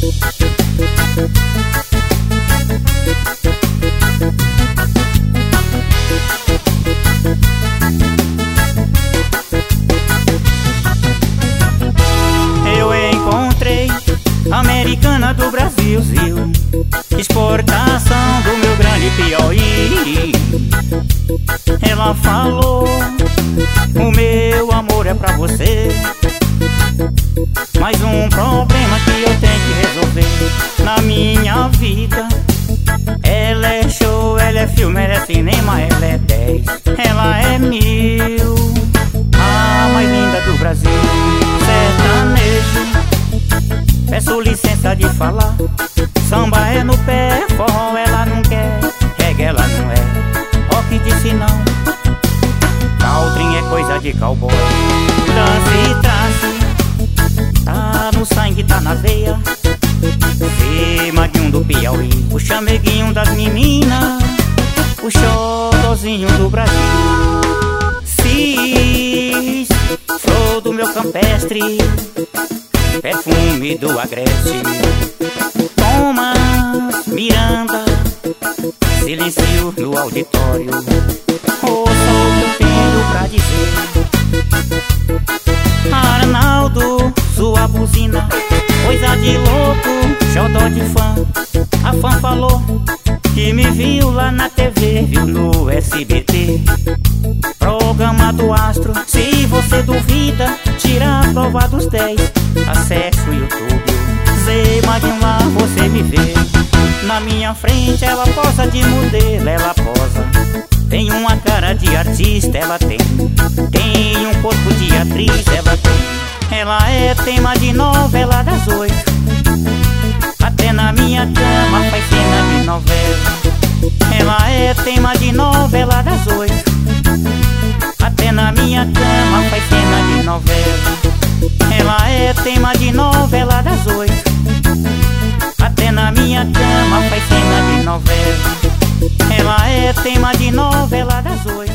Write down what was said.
Eu encontrei americana do Brasil, exportação do meu grande Piauí. Ela falou: o meu amor é pra você, mas um problema que eu tenho que resolver na minha vida. Ela é show, ela é filme, ela é cinema, ela é 10, ela é 1000, a mais linda do Brasil. Sertanejo, peço licença de falar, samba é no pé, forró ela não quer, reggae ela não é, rock disse não, country é coisa de cowboy. Dança e trace, tá no sangue, tá na veia, Zé Maguinho do Piauí, o chameguinho das meninas, o xodozinho do Brasil. Cis, flor do meu campestre, perfume do Agreste, Thomas Miranda, silêncio no auditório, ouça o que eu tenho pra dizer. Arnaldo, sua buzina, coisa de louco, xodó de fã. A fã falou que me viu lá na TV, viu no SBT, programa do Astro. Se você duvida, tira a prova dos 10, acesse o YouTube, Zé Maguinho lá você me vê. Na minha frente ela posa de modelo, ela posa, tem uma cara de artista, ela tem um corpo de atriz, ela tem. Ela é tema de novela das 8, até na minha cama faz cena de novela. Ela é tema de novela das 8, até na minha cama faz cena de novela. Ela é tema de novela das 8, até na minha cama faz cena de novela. Ela é tema de novela das 8.